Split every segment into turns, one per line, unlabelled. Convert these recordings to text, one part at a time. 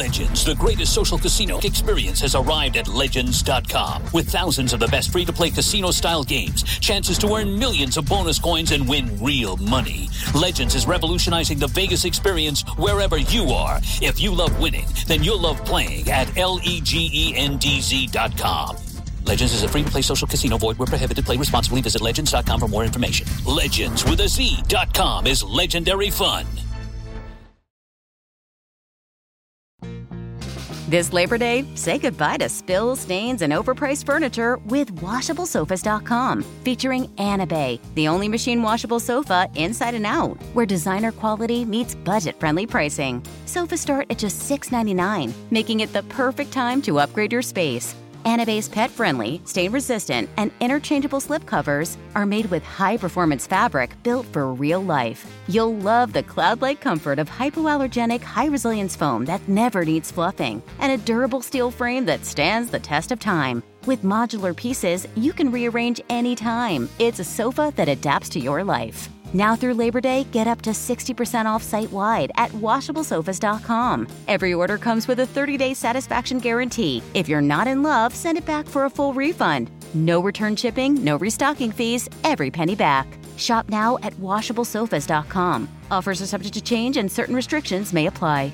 Legends, the greatest social casino experience, has arrived at Legends.com. With thousands of the best free-to-play casino-style games, chances to earn millions of bonus coins and win real money. Legends is revolutionizing the Vegas experience wherever you are. If you love winning, then you'll love playing at LEGENDZ.com. Legends is a free-to-play social casino. Void where prohibited. Play responsibly. Visit Legends.com for more information. Legends with a Z.com is legendary fun.
This Labor Day, say goodbye to spills, stains, and overpriced furniture with WashableSofas.com. Featuring Anabay, the only machine washable sofa inside and out, where designer quality meets budget-friendly pricing. Sofas start at just $6.99, making it the perfect time to upgrade your space. Anabay's pet-friendly, stain-resistant, and interchangeable slipcovers are made with high-performance fabric built for real life. You'll love the cloud-like comfort of hypoallergenic, high-resilience foam that never needs fluffing, and a durable steel frame that stands the test of time. With modular pieces, you can rearrange anytime. It's a sofa that adapts to your life. Now through Labor Day, get up to 60% off site-wide at WashableSofas.com. Every order comes with a 30-day satisfaction guarantee. If you're not in love, send it back for a full refund. No return shipping, no restocking fees, every penny back. Shop now at WashableSofas.com. Offers are subject to change and certain restrictions may apply.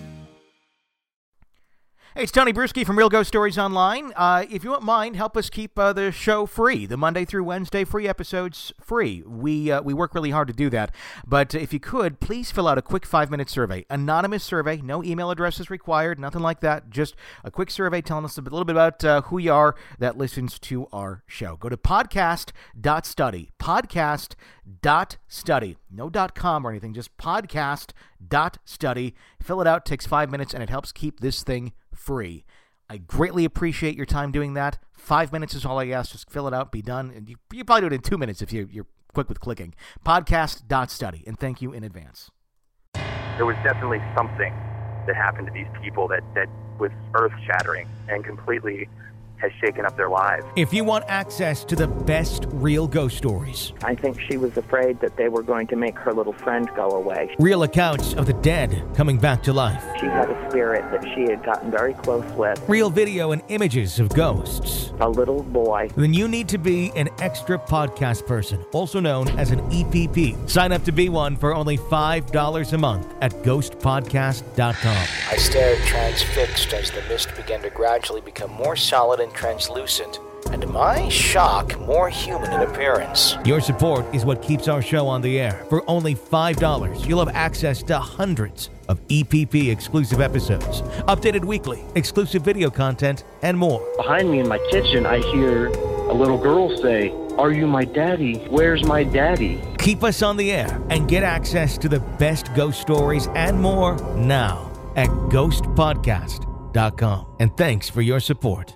Hey, it's Tony Bruschi from Real Ghost Stories Online. If you won't mind, help us keep the show free. The Monday through Wednesday free episodes free. We work really hard to do that. But if you could, please fill out a quick 5-minute survey. Anonymous survey. No email addresses required. Nothing like that. Just a quick survey telling us a little bit about who you are that listens to our show. Go to podcast.study. Podcast.study. No .com or anything. Just podcast.study. Fill it out. Takes 5 minutes, and it helps keep this thing free. I greatly appreciate your time doing that. 5 minutes is all I ask. Just fill it out, be done. And you probably do it in 2 minutes if you're quick with clicking. Podcast.study. And thank you in advance.
There was definitely something that happened to these people that was earth-shattering and completely has shaken up their lives.
If you want access to the best real ghost stories,
I think she was afraid that they were going to make her little friend go away.
Real accounts of the dead coming back to life.
She had a spirit that she had gotten very close with.
Real video and images of ghosts.
A little boy.
Then you need to be an extra podcast person, also known as an EPP. Sign up to be one for only $5 a month at ghostpodcast.com.
I stared transfixed as the mist began to gradually become more solid and translucent, and to my shock, more human in appearance.
Your support is what keeps our show on the air. For only $5, you'll have access to hundreds of EPP exclusive episodes, updated weekly, exclusive video content, and more.
Behind me in my kitchen, I hear a little girl say, "Are you my daddy? Where's my daddy?"
Keep us on the air and get access to the best ghost stories and more now at ghostpodcast.com. And thanks for your support.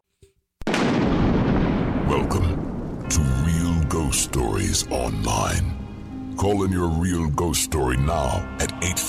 Welcome to Real Ghost Stories Online. Call in your real ghost story now at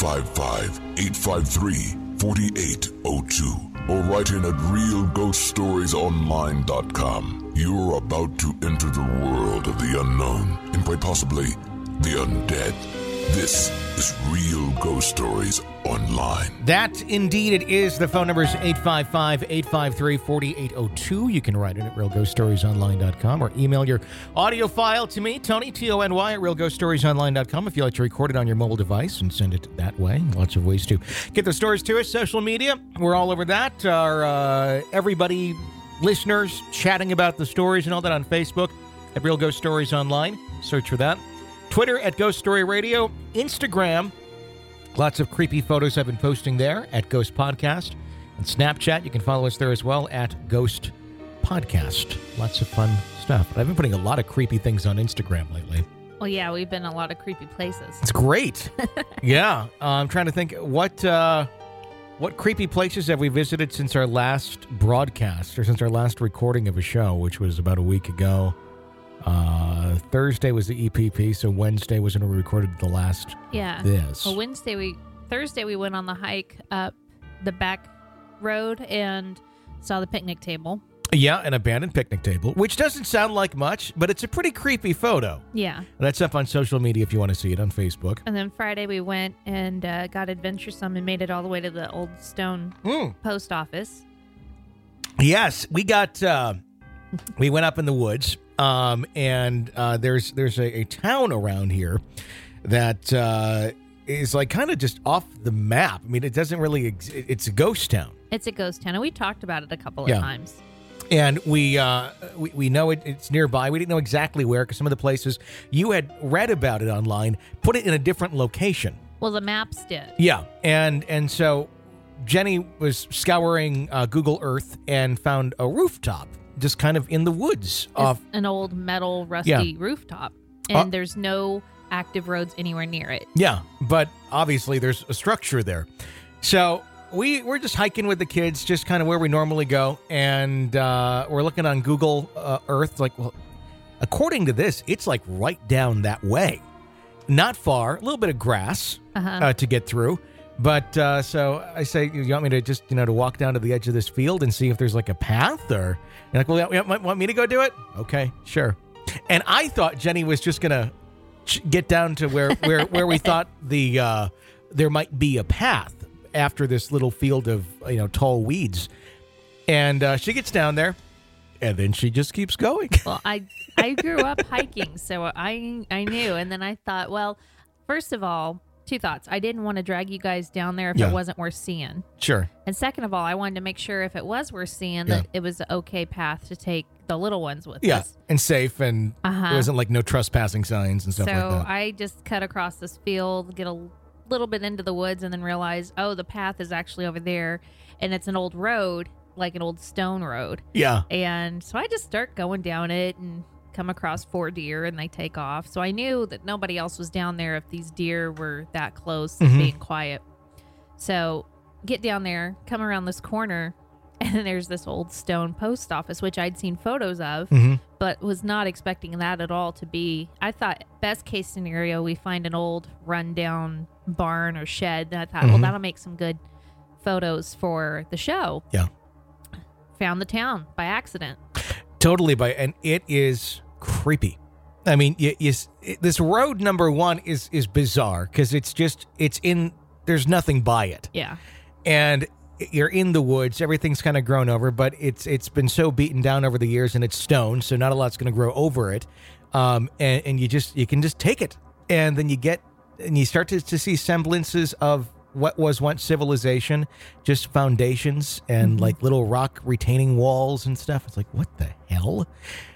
855-853-4802 or write in at realghoststoriesonline.com. You're about to enter the world of the unknown and quite possibly the undead. This is Real Ghost Stories Online.
That, indeed, it is. The phone number is 855-853-4802. You can write in at realghoststoriesonline.com or email your audio file to me, Tony, Tony, at realghoststoriesonline.com if you like to record it on your mobile device and send it that way. Lots of ways to get the stories to us. Social media, we're all over that. Our everybody listeners chatting about the stories and all that on Facebook at Real Ghost Stories Online. Search for that. Twitter at Ghost Story Radio. Instagram, lots of creepy photos I've been posting there at Ghost Podcast. And Snapchat, you can follow us there as well at Ghost Podcast. Lots of fun stuff. I've been putting a lot of creepy things on Instagram lately.
Well, yeah, we've been a lot of creepy places.
It's great. Yeah. I'm trying to think what creepy places have we visited since our last broadcast or since our last recording of a show, which was about a week ago. Thursday was the EPP, so Wednesday was when we recorded the last this.
Well, Thursday we went on the hike up the back road and saw the picnic table.
Yeah, an abandoned picnic table, which doesn't sound like much, but it's a pretty creepy photo.
Yeah.
That's up on social media if you want to see it on Facebook.
And then Friday we went and got adventuresome and made it all the way to the old stone post office.
Yes, we got. We went up in the woods, and there's a town around here that is like kind of just off the map. I mean, it doesn't really. It's a ghost town.
It's a ghost town, and we talked about it a couple of times.
And we know it's nearby. We didn't know exactly where because some of the places you had read about it online put it in a different location.
Well, the maps did.
Yeah, and so Jenny was scouring Google Earth and found a rooftop just kind of in the woods.
It's an old metal rusty rooftop, and there's no active roads anywhere near it.
Yeah, but obviously there's a structure there. So we're just hiking with the kids, just kind of where we normally go, and we're looking on Google Earth. Like, well, according to this, it's like right down that way. Not far, a little bit of grass to get through. But so I say, you want me to just, to walk down to the edge of this field and see if there's like a path? Or you're like, well, you want me to go do it? Okay, sure. And I thought Jenny was just going to get down to where we thought there might be a path after this little field of, tall weeds. And she gets down there, and then she just keeps going.
Well, I grew up hiking, so I knew. And then I thought, well, first of all, two thoughts. I didn't want to drag you guys down there if it wasn't worth seeing.
Sure.
And second of all, I wanted to make sure if it was worth seeing that it was an okay path to take the little ones with us.
Yeah, and safe, and there wasn't like no trespassing signs and stuff like that.
So I just cut across this field, get a little bit into the woods, and then realize, the path is actually over there, and it's an old road, like an old stone road.
Yeah.
And so I just start going down it and come across 4 deer, and they take off. So I knew that nobody else was down there if these deer were that close and being quiet. So get down there, come around this corner, and then there's this old stone post office, which I'd seen photos of, but was not expecting that at all to be. I thought best case scenario, we find an old rundown barn or shed. And I thought, well, that'll make some good photos for the show.
Yeah.
Found the town by accident.
Totally, and it is creepy. I mean, this road number one is bizarre because there's nothing by it.
Yeah.
And you're in the woods, everything's kind of grown over, but it's been so beaten down over the years, and it's stone, so not a lot's going to grow over it. And you can just take it, and then you start to see semblances of what was once civilization, just foundations and like little rock retaining walls and stuff. It's like, what the hell?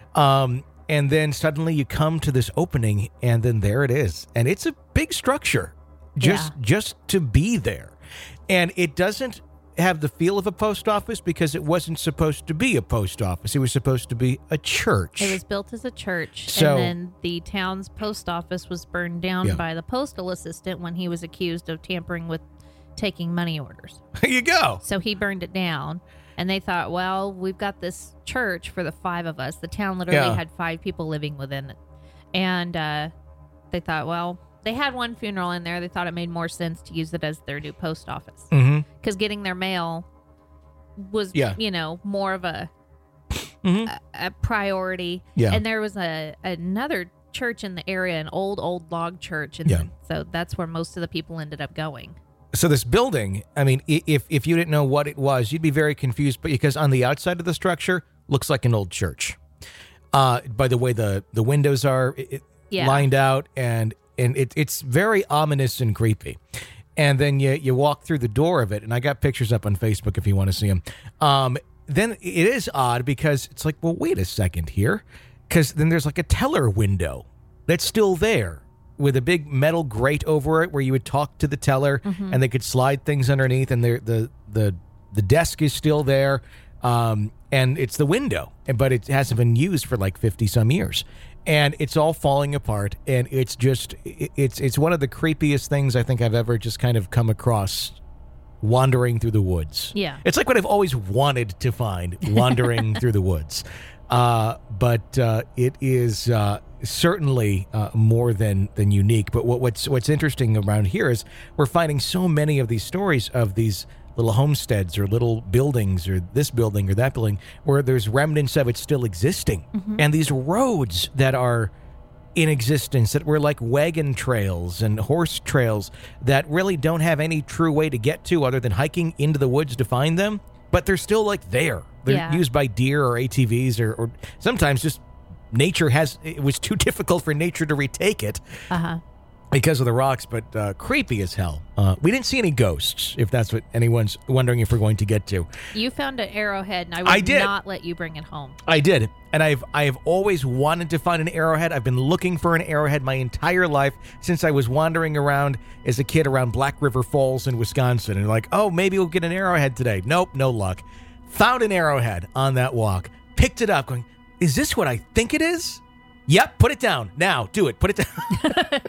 And then suddenly you come to this opening, and then there it is. And it's a big structure just to be there. And it doesn't have the feel of a post office because it wasn't supposed to be a post office. It was supposed to be a church.
It was built as a church.
So,
and then the town's post office was burned down by the postal assistant when he was accused of tampering with taking money orders.
There you go.
So he burned it down. And they thought, well, we've got this church for the 5 of us. The town literally had 5 people living within it. And they thought, well, they had one funeral in there. They thought it made more sense to use it as their new post office. Because getting their mail was, more of a priority. Yeah. And there was another church in the area, an old log church. And so that's where most of the people ended up going.
So this building, I mean, if you didn't know what it was, you'd be very confused. But because on the outside of the structure, looks like an old church. By the way the windows are lined out, and it's very ominous and creepy. And then you walk through the door of it, and I got pictures up on Facebook if you want to see them. Then it is odd because it's like, well, wait a second here. Because then there's like a teller window that's still there, with a big metal grate over it where you would talk to the teller and they could slide things underneath, and the desk is still there, and it's the window, but it hasn't been used for like 50 some years, and it's all falling apart, and it's just it's one of the creepiest things I think I've ever just kind of come across wandering through the woods.
Yeah.
It's like what I've always wanted to find wandering through the woods. But it is certainly more than unique. But what's interesting around here is we're finding so many of these stories of these little homesteads or little buildings or this building or that building where there's remnants of it still existing. And these roads that are in existence that were like wagon trails and horse trails that really don't have any true way to get to other than hiking into the woods to find them, but they're still like there. They're used by deer or ATVs or sometimes just nature it was too difficult for nature to retake it because of the rocks, but creepy as hell. We didn't see any ghosts, if that's what anyone's wondering if we're going to get to.
You found an arrowhead, and I would not let you bring it home.
I did, and I have always wanted to find an arrowhead. I've been looking for an arrowhead my entire life since I was wandering around as a kid around Black River Falls in Wisconsin, and like, oh, maybe we'll get an arrowhead today. Nope, no luck. Found an arrowhead on that walk, picked it up, going, is this what I think it is? Yep, put it down. Now, do it. Put it down.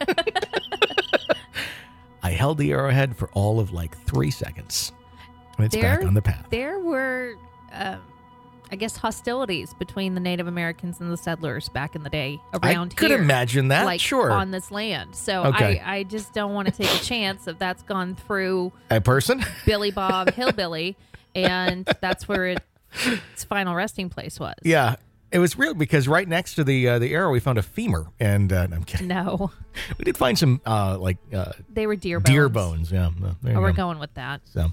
I held the arrowhead for all of like 3 seconds. And it's back on the path.
There were, I guess, hostilities between the Native Americans and the settlers back in the day around here.
I could imagine that,
like,
sure.
on this land. So I just don't want to take a chance if that's gone through
a person?
Billy Bob Hillbilly, and that's where its final resting place was.
Yeah. It was real because right next to the arrow, we found a femur, and I'm kidding.
No,
we did find some
they were deer bones.
Deer bones, yeah.
We're going with that.
So,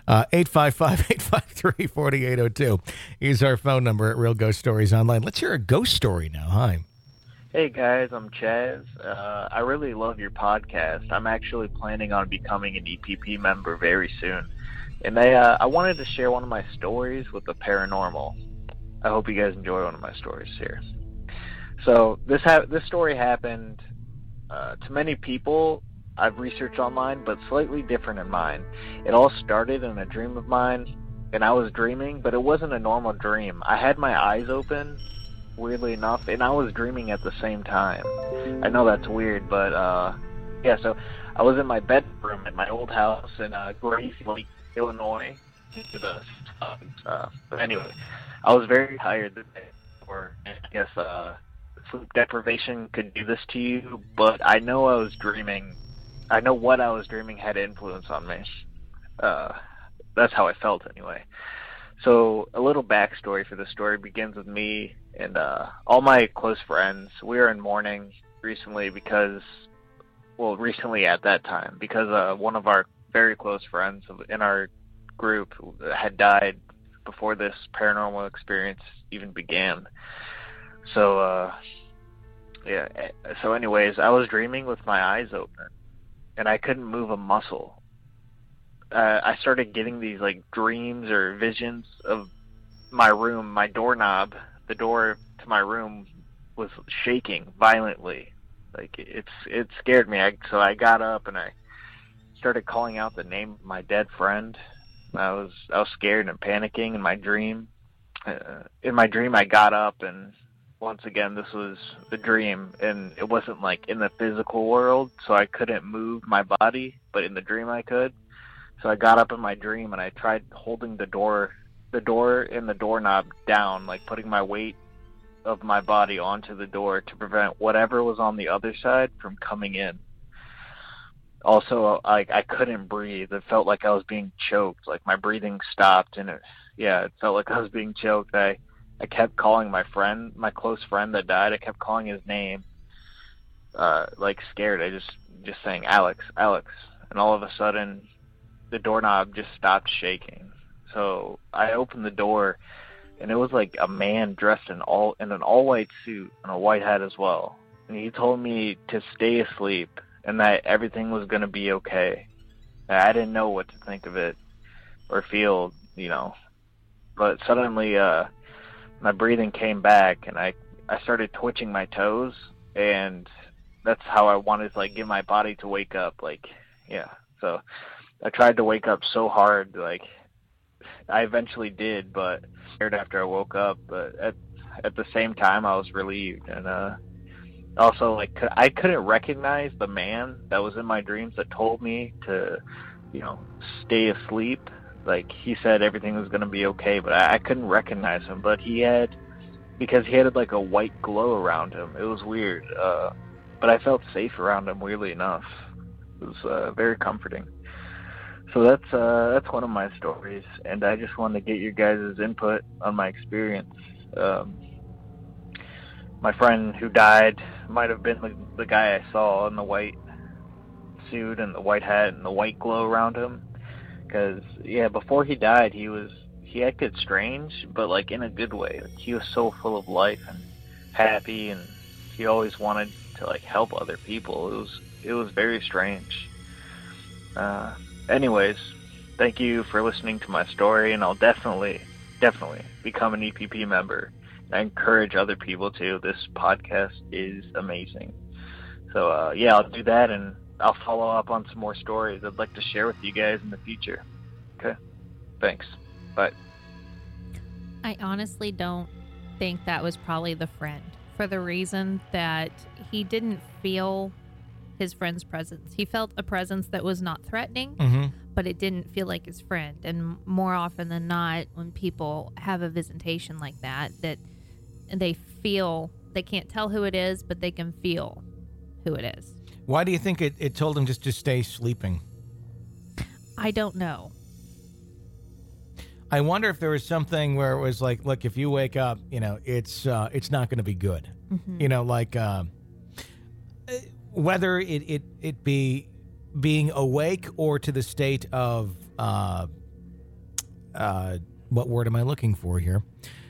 855-853-4802 is our phone number at Real Ghost Stories Online. Let's hear a ghost story now. Hi.
Hey guys, I'm Chaz. I really love your podcast. I'm actually planning on becoming an EPP member very soon, and I wanted to share one of my stories with the paranormal. I hope you guys enjoy one of my stories here. So this story happened to many people I've researched online, but slightly different in mine. It all started in a dream of mine, and I was dreaming, but it wasn't a normal dream. I had my eyes open, weirdly enough, and I was dreaming at the same time. I know that's weird, but yeah, so I was in my bedroom at my old house in Grace Lake, Illinois. But anyway, I was very tired the day before, and I guess sleep deprivation could do this to you, but I know I was dreaming. I know what I was dreaming had influence on me. That's how I felt anyway. So a little backstory for the story begins with me and all my close friends. We were in mourning recently recently at that time, because one of our very close friends in our group had died before this paranormal experience even began. So so anyways, I was dreaming with my eyes open, and I couldn't move a muscle. I started getting these like dreams or visions of my room. My doorknob, the door to my room, was shaking violently. Like it scared me. So I got up and I started calling out the name of my dead friend. I was scared and panicking in my dream. In my dream, I got up, and once again, this was a dream, and it wasn't like in the physical world, so I couldn't move my body, but in the dream I could. So I got up in my dream, and I tried holding the door and the doorknob down, like putting my weight of my body onto the door to prevent whatever was on the other side from coming in. Also, I couldn't breathe. It felt like I was being choked. Like my breathing stopped, and it felt like I was being choked. I kept calling my friend, my close friend that died. I kept calling his name, like scared. I just saying Alex, and all of a sudden, the doorknob just stopped shaking. So I opened the door, and it was like a man dressed in an all-white suit and a white hat as well. And he told me to stay asleep and that everything was going to be okay. I didn't know what to think of it or feel, But suddenly my breathing came back, and I started twitching my toes, and that's how I wanted to like get my body to wake up. So I tried to wake up so hard, like I eventually did, but scared after I woke up. But at the same time, I was relieved, and also like I couldn't recognize the man that was in my dreams that told me to, stay asleep. Like he said everything was going to be okay, but I couldn't recognize him. But he had because he had like a white glow around him. It was weird, but I felt safe around him, weirdly enough. It was very comforting. So that's one of my stories, and I just wanted to get your guys' input on my experience. My friend who died might have been the guy I saw in the white suit and the white hat and the white glow around him. Because, yeah, before he died, he acted strange, but, like, in a good way. Like, he was so full of life and happy, and he always wanted to, like, help other people. It was very strange. Anyways, thank you for listening to my story, and I'll definitely become an EPP member. I encourage other people to. This podcast is amazing. So, yeah, I'll do that, and I'll follow up on some more stories I'd like to share with you guys in the future. Okay? Thanks. Bye.
I honestly don't think that was probably the friend, for the reason that he didn't feel his friend's presence. He felt a presence that was not threatening, but it didn't feel like his friend. And more often than not, when people have a visitation like that they feel, they can't tell who it is, but they can feel who it is.
Why do you think it told him just to stay sleeping?
I don't know.
I wonder if there was something where it was like, look, if you wake up, it's not going to be good. Like whether it be being awake or to the state of what word am I looking for here?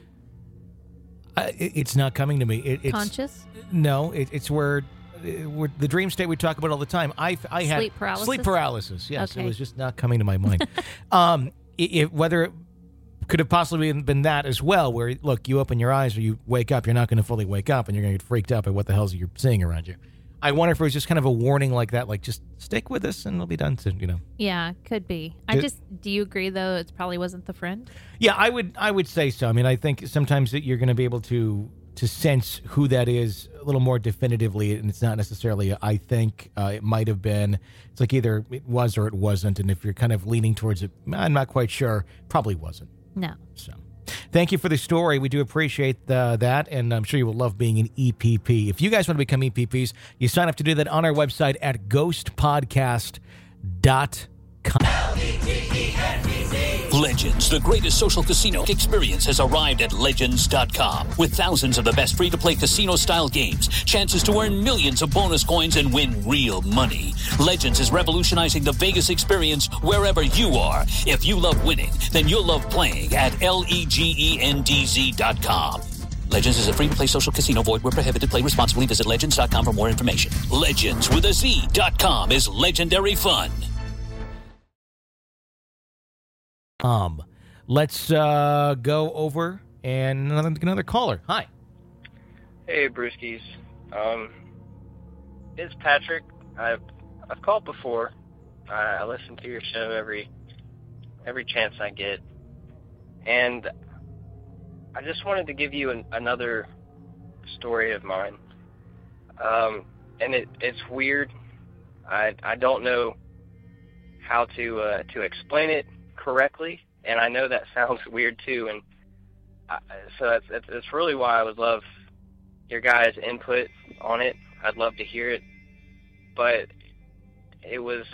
It's not coming to me. It's
conscious?
No, it's where the dream state we talk about all the time. I had
sleep paralysis.
Sleep paralysis. Yes,
okay.
It was just not coming to my mind. Whether it could have possibly been that as well, where look, you open your eyes or you wake up, you're not going to fully wake up, and you're going to get freaked out by what the hell you're seeing around you. I wonder if it was just kind of a warning like that, like just stick with us and it'll be done soon.
Yeah, could be. Do you agree though? It probably wasn't the friend.
Yeah, I would say so. I mean, I think sometimes that you're going to be able to sense who that is a little more definitively, and it's not necessarily I think it might have been. It's like either it was or it wasn't, and if you're kind of leaning towards it, I'm not quite sure. Probably wasn't.
No.
So, thank you for the story. We do appreciate that, and I'm sure you will love being an EPP. If you guys want to become EPPs, you sign up to do that on our website at ghostpodcast.com.
Legends, the greatest social casino experience, has arrived at Legends.com. With thousands of the best free-to-play casino-style games, chances to earn millions of bonus coins and win real money. Legends is revolutionizing the Vegas experience wherever you are. If you love winning, then you'll love playing at LEGENDZ.com. Legends is a free-to-play social casino. Void where prohibited. Play responsibly. Visit Legends.com for more information. Legends with a Z.com is legendary fun.
Let's go over and another caller. Hi.
Hey, Brewskis. It's Patrick. I've called before. I listen to your show every chance I get, and I just wanted to give you another story of mine. And it's weird. I don't know how to explain it correctly, and I know that sounds weird too, and so that's really why I would love your guys' input on it. I'd love to hear it, but it's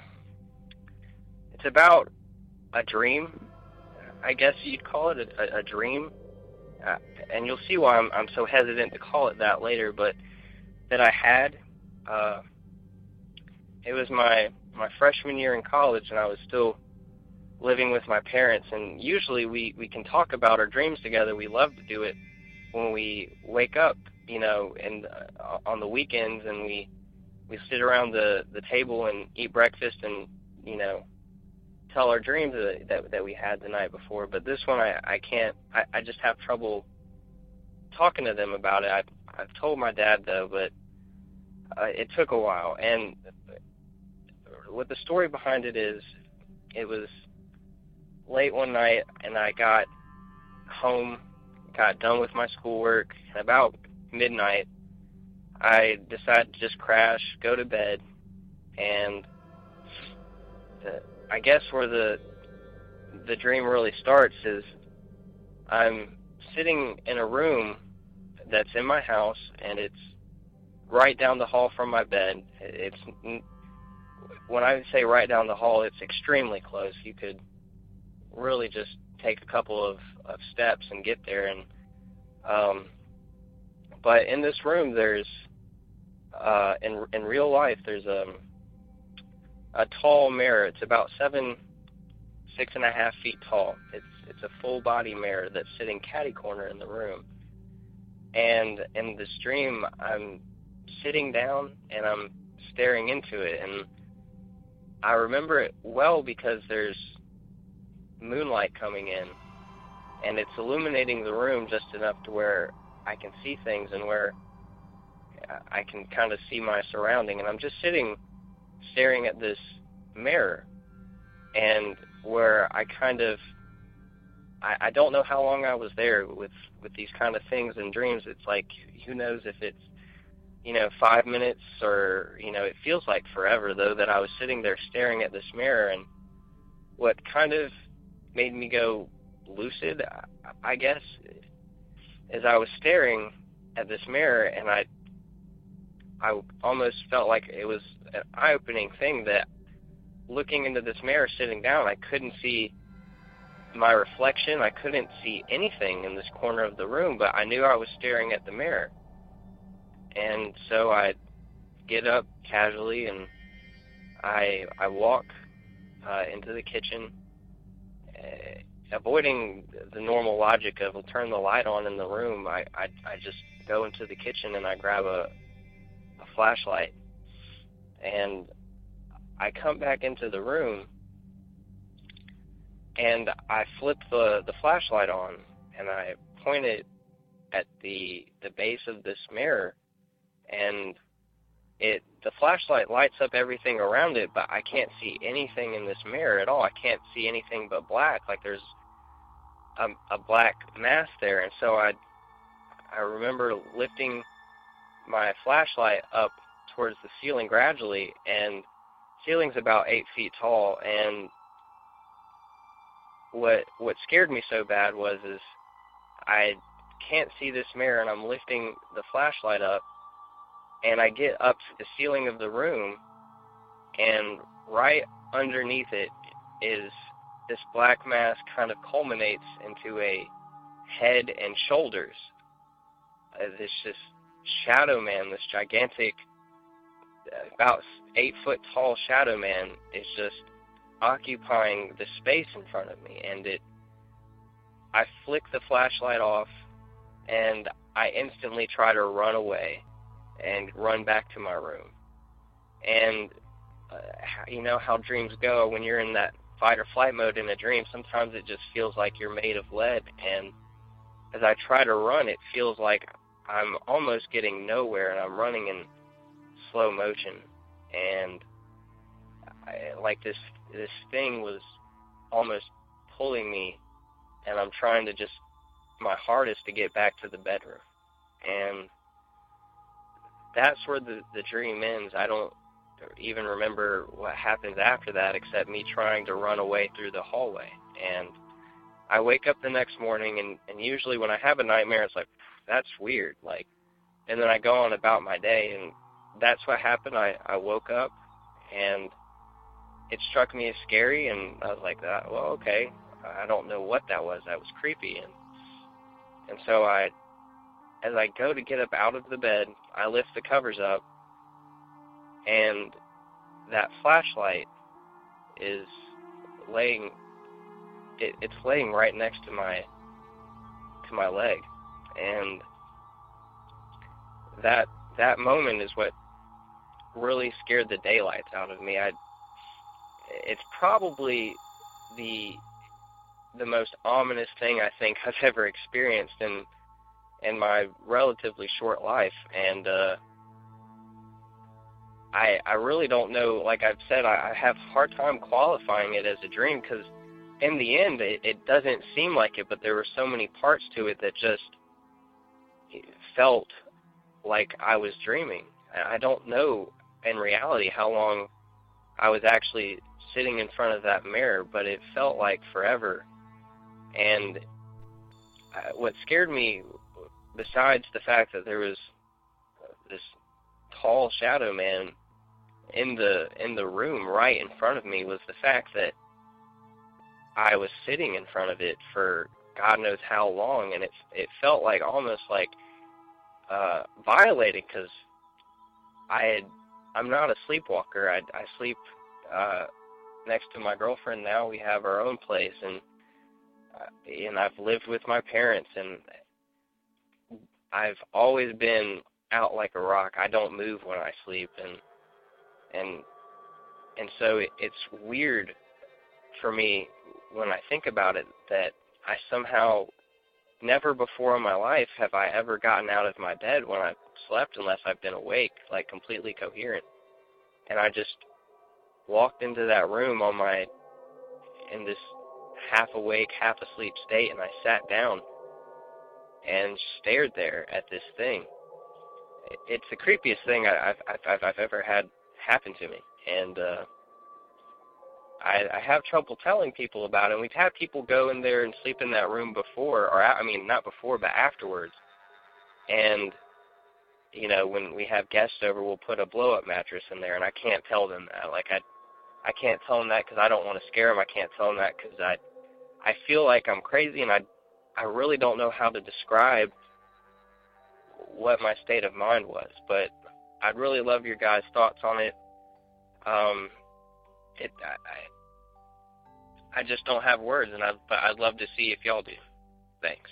about a dream, I guess you'd call it a dream, and you'll see why I'm so hesitant to call it that later, but that I had. It was my freshman year in college, and I was still living with my parents, and usually we can talk about our dreams together. We love to do it when we wake up, and on the weekends, and we sit around the table and eat breakfast and, tell our dreams that we had the night before. But this one, I can't, I just have trouble talking to them about it. I've told my dad, though, but it took a while. And what the story behind it is, it was late one night, and I got home, got done with my schoolwork, and about midnight, I decided to just crash, go to bed, and I guess where the dream really starts is I'm sitting in a room that's in my house, and it's right down the hall from my bed. When I say right down the hall, it's extremely close. You could really just take a couple of steps and get there. And but in this room, there's in real life, there's a tall mirror. It's about 6.5 feet tall. It's a full body mirror that's sitting catty corner in the room. And in this dream, I'm sitting down and I'm staring into it, and I remember it well because there's moonlight coming in, and it's illuminating the room just enough to where I can see things and where I can kind of see my surrounding. And I'm just sitting staring at this mirror, and where I don't know how long I was there with these kind of things in dreams. It's like, who knows if it's 5 minutes or, it feels like forever, though, that I was sitting there staring at this mirror. And what kind of made me go lucid, I guess, is I was staring at this mirror, and I almost felt like it was an eye-opening thing that looking into this mirror sitting down, I couldn't see my reflection. I couldn't see anything in this corner of the room, but I knew I was staring at the mirror. And so I get up casually, and I walk into the kitchen, avoiding the normal logic of, we'll turn the light on in the room. I just go into the kitchen and I grab a flashlight, and I come back into the room, and I flip the flashlight on, and I point it at the base of this mirror, and the flashlight lights up everything around it, but I can't see anything in this mirror at all. I can't see anything but black, like there's a black mass there. And so I remember lifting my flashlight up towards the ceiling gradually, and the ceiling's about 8 feet tall. And what scared me so bad was I can't see this mirror, and I'm lifting the flashlight up, and I get up to the ceiling of the room, and right underneath it is this black mass kind of culminates into a head and shoulders. This just shadow man, this gigantic, about 8 foot tall shadow man is just occupying the space in front of me. And I flick the flashlight off, and I instantly try to run away and run back to my room. And you know how dreams go. When you're in that fight or flight mode in a dream, sometimes it just feels like you're made of lead. And as I try to run, it feels like I'm almost getting nowhere, and I'm running in slow motion. And like this thing was almost pulling me, and I'm trying to just my hardest to get back to the bedroom. And that's where the dream ends. I don't even remember what happens after that, except me trying to run away through the hallway. And I wake up the next morning, and usually when I have a nightmare, it's like, that's weird. And then I go on about my day, and that's what happened. I woke up, and it struck me as scary, and I was like, well, okay. I don't know what that was. That was creepy. And so as I go to get up out of the bed, I lift the covers up, and that flashlight is laying right next to my leg. And that moment is what really scared the daylights out of me. It's probably the most ominous thing I think I've ever experienced in my relatively short life. And I really don't know. Like I've said, I have a hard time qualifying it as a dream, because in the end it doesn't seem like it, but there were so many parts to it that just felt like I was dreaming. I don't know in reality how long I was actually sitting in front of that mirror, but it felt like forever. And what scared me besides the fact that there was this tall shadow man in the room right in front of me, was the fact that I was sitting in front of it for God knows how long, and it felt like almost like violated, because I'm not a sleepwalker. I sleep next to my girlfriend now. We have our own place, and I've lived with my parents, and I've always been out like a rock. I don't move when I sleep, and so it's weird for me when I think about it that I somehow never before in my life have I ever gotten out of my bed when I slept unless I've been awake, like completely coherent. And I just walked into that room in this half awake, half asleep state, and I sat down and stared there at this thing. It's the creepiest thing I've ever had happen to me, and I have trouble telling people about it. And we've had people go in there and sleep in that room before, not before, but afterwards. And, when we have guests over, we'll put a blow-up mattress in there, and I can't tell them that. Like, I can't tell them that because I don't want to scare them. I can't tell them that because I feel like I'm crazy, and I really don't know how to describe what my state of mind was. But I'd really love your guys' thoughts on it. I just don't have words, but I'd love to see if y'all do. Thanks.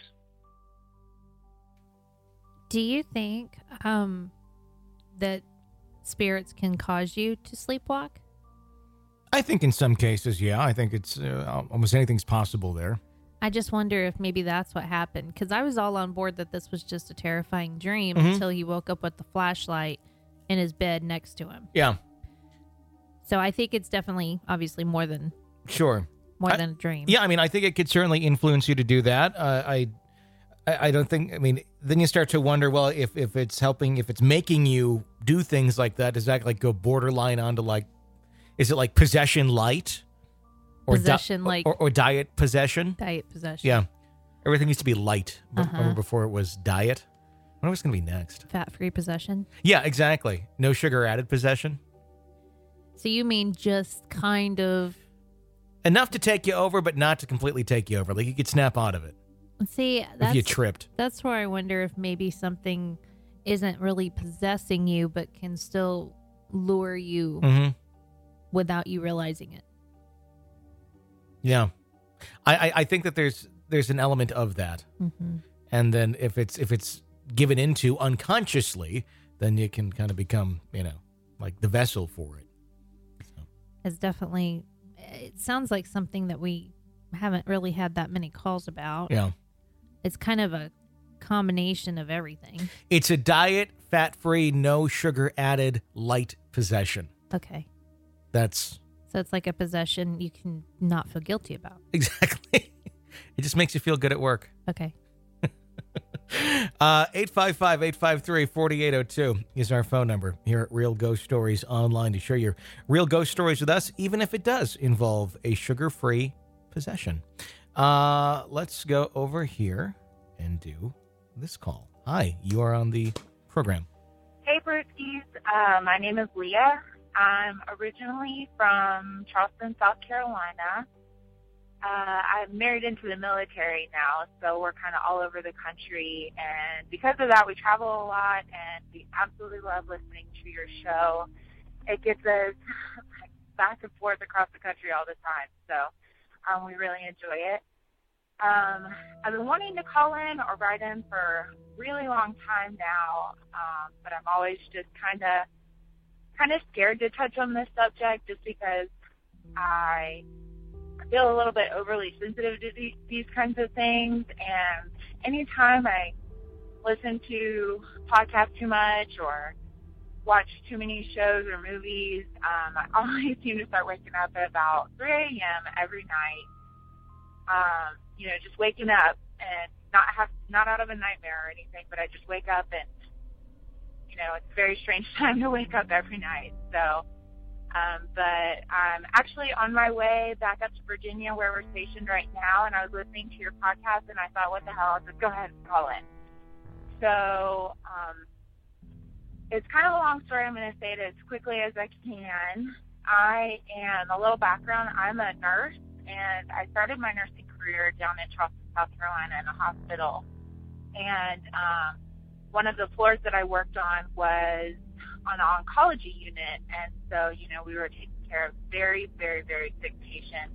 Do you think that spirits can cause you to sleepwalk?
I think in some cases, yeah. I think it's almost anything's possible there.
I just wonder if maybe that's what happened, because I was all on board that this was just a terrifying dream until he woke up with the flashlight in his bed next to him.
Yeah.
So I think it's definitely, obviously, more than a dream.
Yeah, I mean, I think it could certainly influence you to do that. I don't think, then you start to wonder, well, if it's helping, if it's making you do things like that, does that like go borderline onto like, is it like possession light? Or
possession like.
Or diet possession?
Diet possession.
Yeah. Everything used to be light before it was diet. I wonder what's going to be next.
Fat-free possession?
Yeah, exactly. No sugar added possession.
So you mean just kind of...
Enough to take you over, but not to completely take you over. Like you could snap out of it.
See,
if you tripped.
That's where I wonder if maybe something isn't really possessing you, but can still lure you without you realizing it.
Yeah. I think that there's an element of that. And then if it's given into unconsciously, then you can kind of become, like the vessel for it. So.
It's definitely, it sounds like something that we haven't really had that many calls about.
Yeah.
It's kind of a combination of everything.
It's a diet, fat-free, no sugar added, light possession.
Okay.
So
it's like a possession you can not feel guilty about.
Exactly. It just makes you feel good at work.
Okay.
855-853-4802 is our phone number here at Real Ghost Stories Online to share your real ghost stories with us, even if it does involve a sugar-free possession. Let's go over here and do this call. Hi, you are on the program.
Hey, Brewskis. My name is Leah. I'm originally from Charleston, South Carolina. I'm married into the military now, so we're kind of all over the country. And because of that, we travel a lot, and we absolutely love listening to your show. It gets us back and forth across the country all the time, so we really enjoy it. I've been wanting to call in or write in for a really long time now, but I'm always just kind of scared to touch on this subject just because I feel a little bit overly sensitive to these kinds of things, and anytime I listen to podcasts too much or watch too many shows or movies, I always seem to start waking up at about 3 a.m. every night. Just waking up and not out of a nightmare or anything, but I just wake up and, it's a very strange time to wake up every night. So, but I'm actually on my way back up to Virginia where we're stationed right now, and I was listening to your podcast, and I thought, what the hell, I'll just go ahead and call in. So it's kind of a long story. I'm going to say it as quickly as I can. I am, a little background, I'm a nurse, and I started my nursing career down in Charleston, South Carolina in a hospital. And one of the floors that I worked on was on an oncology unit. And so, you know, we were taking care of very, very, very sick patients.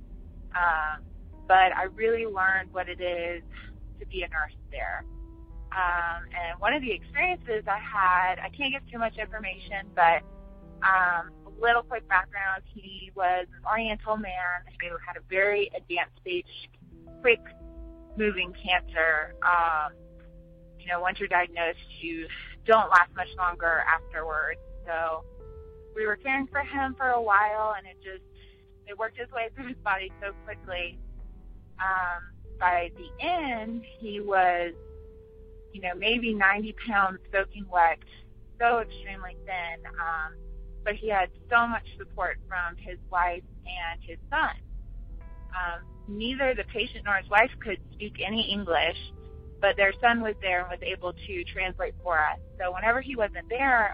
But I really learned what it is to be a nurse there. And one of the experiences I had, I can't give too much information, but a little quick background, he was an Oriental man who had a very advanced stage, quick moving cancer. You know, once you're diagnosed, you don't last much longer afterwards. So we were caring for him for a while, and it worked its way through his body so quickly. By the end, he was, you know, maybe 90 pounds soaking wet, so extremely thin. But he had so much support from his wife and his son. Neither the patient nor his wife could speak any English, but their son was there and was able to translate for us. So whenever he wasn't there,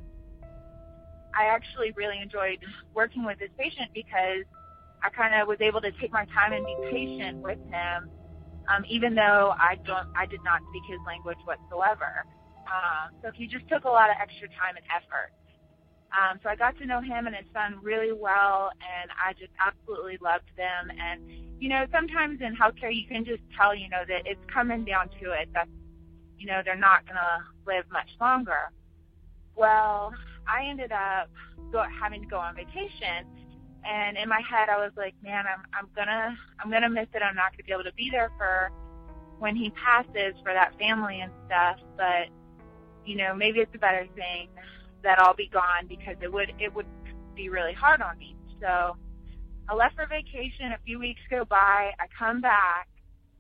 I actually really enjoyed working with this patient because I kind of was able to take my time and be patient with him, even though I did not speak his language whatsoever. So he just took a lot of extra time and effort. So I got to know him and his son really well, and I just absolutely loved them. And, you know, sometimes in healthcare you can just tell, you know, that it's coming down to it, that, you know, they're not going to live much longer. Well, I ended up having to go on vacation, and in my head I was like, man, I'm gonna miss it. I'm not going to be able to be there for when he passes for that family and stuff, but, you know, maybe it's a better thing that I'll be gone because it would be really hard on me. So I left for vacation. A few weeks go by. I come back,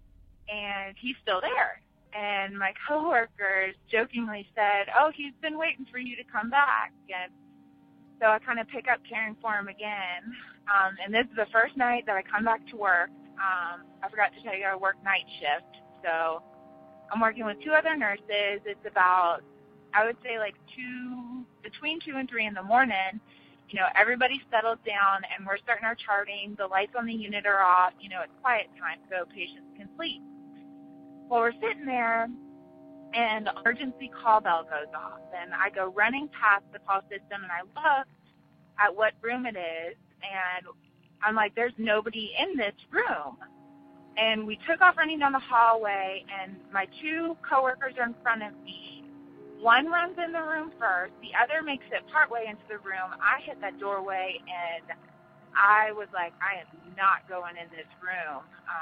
and he's still there. And my coworkers jokingly said, "Oh, he's been waiting for you to come back." And so I kind of pick up caring for him again. And this is the first night that I come back to work. I forgot to tell you I work night shift. So I'm working with two other nurses. It's about, I would say, like between 2 and 3 in the morning. You know, everybody's settled down, and we're starting our charting. The lights on the unit are off. You know, it's quiet time so patients can sleep. Well, we're sitting there, and the emergency call bell goes off, and I go running past the call system, and I look at what room it is, and I'm like, there's nobody in this room. And we took off running down the hallway, and my two coworkers are in front of me. One runs in the room first. The other makes it partway into the room. I hit that doorway, and I was like, I am not going in this room.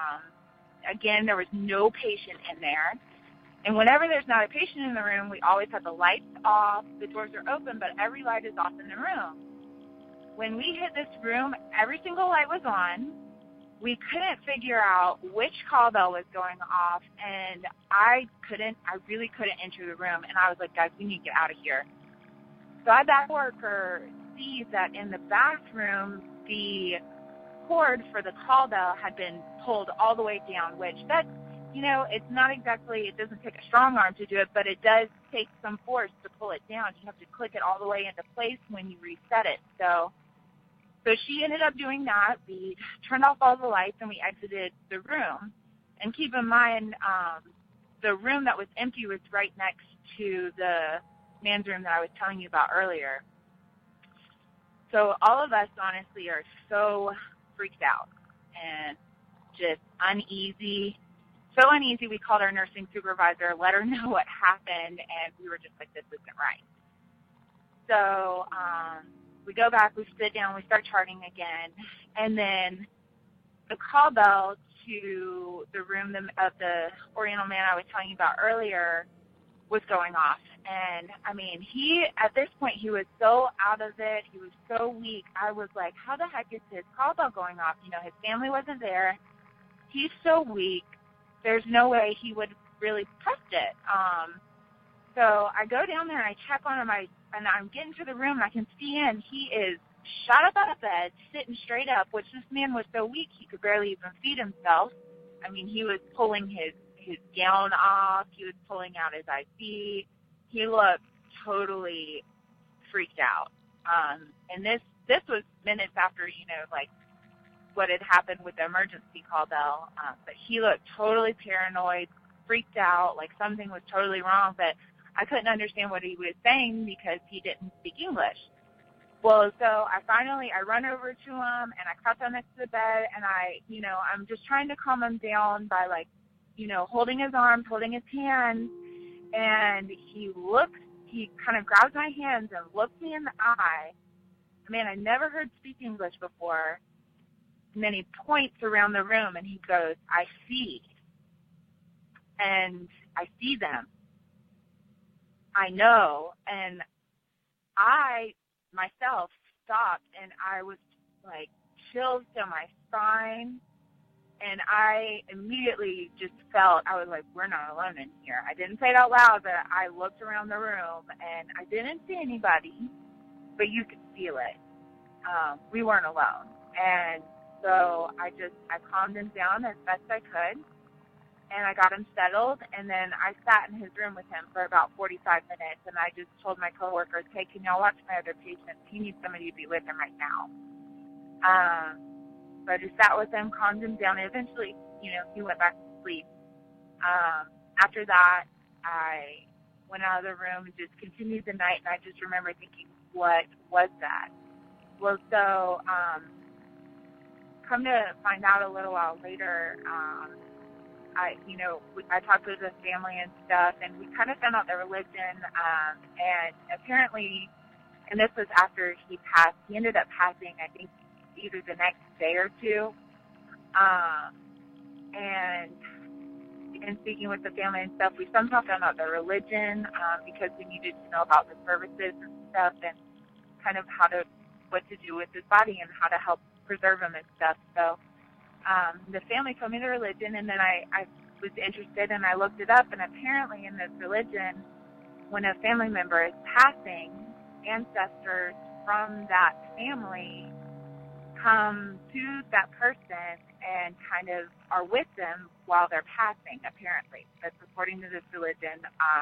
Again, there was no patient in there. And whenever there's not a patient in the room, we always have the lights off. The doors are open, but every light is off in the room. When we hit this room, every single light was on. We couldn't figure out which call bell was going off, and I really couldn't enter the room. And I was like, guys, we need to get out of here. So I back worker sees that in the bathroom, the cord for the call bell had been pulled all the way down, which that's, you know, it's not exactly, it doesn't take a strong arm to do it, but it does take some force to pull it down. You have to click it all the way into place when you reset it. So she ended up doing that. We turned off all the lights and we exited the room. And keep in mind, the room that was empty was right next to the man's room that I was telling you about earlier. So all of us, honestly, are so freaked out and just uneasy. So uneasy, we called our nursing supervisor, let her know what happened, and we were just like, this isn't right. So we go back, we sit down, we start charting again, and then the call bell to the room of the Oriental man I was telling you about earlier was going off. And, I mean, at this point, he was so out of it. He was so weak. I was like, how the heck is his call bell going off? You know, his family wasn't there. He's so weak. There's no way he would really trust it. So I go down there and I check on him, and I'm getting to the room, and I can see him. He is shot up out of bed, sitting straight up, which this man was so weak he could barely even feed himself. I mean, he was pulling his his gown off. He was pulling out his IV. He looked totally freaked out. And this was minutes after, like what had happened with the emergency call bell. But he looked totally paranoid, freaked out, like something was totally wrong. But I couldn't understand what he was saying because he didn't speak English. Well, so I run over to him and I crouch down next to the bed and I'm just trying to calm him down by holding his arms, holding his hands. And he kind of grabs my hands and looks me in the eye. Man, I never heard speak English before. And then he points around the room and he goes, I see. And I see them. I know. And I myself stopped and I was like chills down my spine. And I immediately just felt, I was like, we're not alone in here. I didn't say it out loud, but I looked around the room and I didn't see anybody, but you could feel it. We weren't alone. And so I calmed him down as best I could and I got him settled. And then I sat in his room with him for about 45 minutes and I just told my coworkers, hey, can y'all watch my other patient? He needs somebody to be with him right now. So I just sat with him, calmed him down, and eventually, he went back to sleep. After that, I went out of the room and just continued the night, and I just remember thinking, what was that? Well, so come to find out a little while later, I talked with the family and stuff, and we kind of found out their religion, and apparently, and this was after he passed, he ended up passing, I think, either the next day or two. And in speaking with the family and stuff, we somehow found out their religion because we needed to know about the services and stuff and kind of what to do with his body and how to help preserve him and stuff. So the family told me the religion, and then I was interested and I looked it up, and apparently in this religion, when a family member is passing, ancestors from that family come to that person and kind of are with them while they're passing, apparently. That's according to this religion.